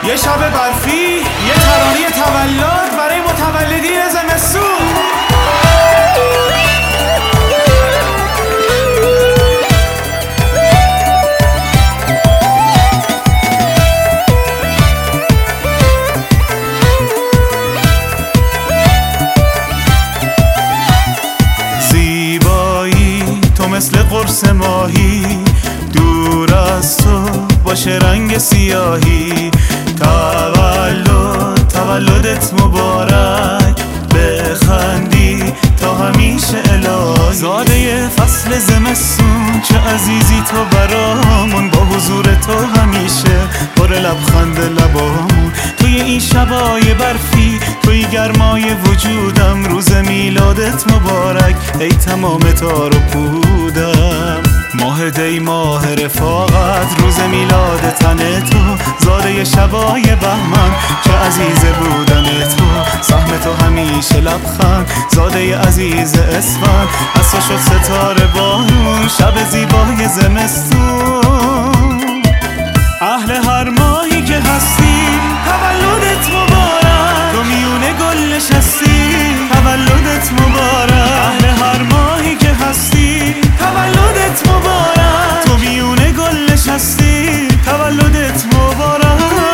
یه شب برفی، یه ترانه تولد برای متولدین زمستون. زیبایی تو مثل قرص ماهی، دور از تو باشه رنگ سیاهی. تولدت مبارک، بخندی تا همیشه الهی. زاده فصل زمستون چه عزیزی تو برامون، با حضور تو همیشه پر لبخند لبامون. توی این شبای برفی، توی گرمای وجودم، روز میلادت مبارک ای تمام تار و پودم. ماه دی ماه رفاقت، روز میلاد تن تو، زاده شبای بهمن چه عزیز بودن تو. سهم تو همیشه لبخند، زاده عزیز اسفند، از تو شد ستاره بارون شب زیبای زمستون. اهل هر ماهی که هستی تولدت مبارک، تو میونه گل نشستی تولدت مبارک. اهل هر ماهی که هستی تولدت مبارک، تو میونه گل نشستی تولدت مبارک.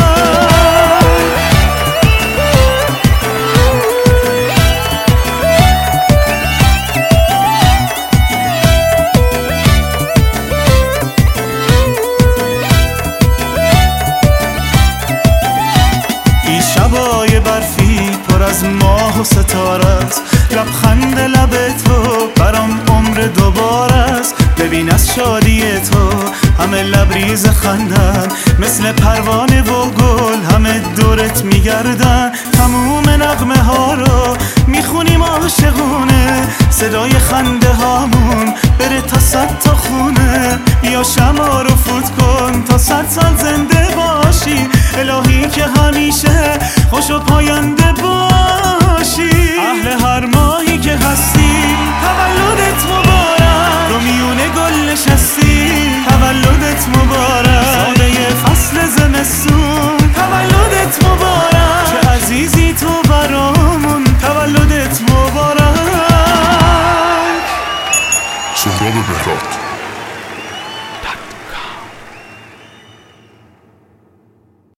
شبای برفی پر از ماه و ستاره است، لبخند لب تو برام عمر دوباره است. ببین از شادی تو همه لبریز خندن، مثل پروانه و گل همه دورت میگردن. تموم نغمه ها رو میخونیم عاشقونه، صدای خنده هامون بره تا 100 تا خونه. بیا شمع رو فوت کن تا 100 سال زنده باشی، الهی که همیشه خوش و پاینده باشی. اهل